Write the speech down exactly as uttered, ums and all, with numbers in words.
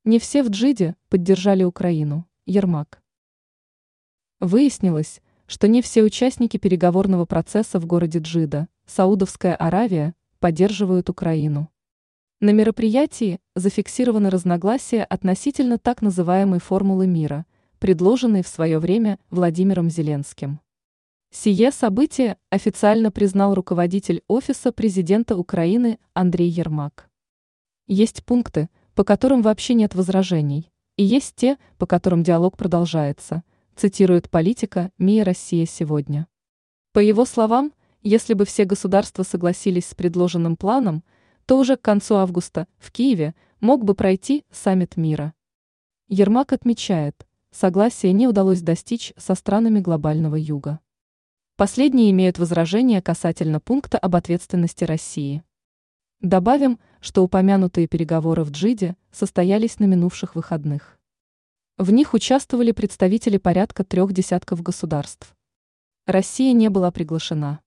Не все в Джиде поддержали Украину. Ермак. Выяснилось, что не все участники переговорного процесса в городе Джида, Саудовская Аравия, поддерживают Украину. На мероприятии зафиксированы разногласия относительно так называемой формулы мира, предложенной в свое время Владимиром Зеленским. Сие событие официально признал руководитель Офиса президента Украины Андрей Ермак. Есть пункты, по которым вообще нет возражений, и есть те, по которым диалог продолжается, цитирует политика МИА «Россия сегодня». По его словам, если бы все государства согласились с предложенным планом, то уже к концу августа в Киеве мог бы пройти саммит мира. Ермак отмечает, согласия не удалось достичь со странами глобального юга. Последние имеют возражения касательно пункта об ответственности России. Добавим, что упомянутые переговоры в Джиде состоялись на минувших выходных. В них участвовали представители порядка трех десятков государств. Россия не была приглашена.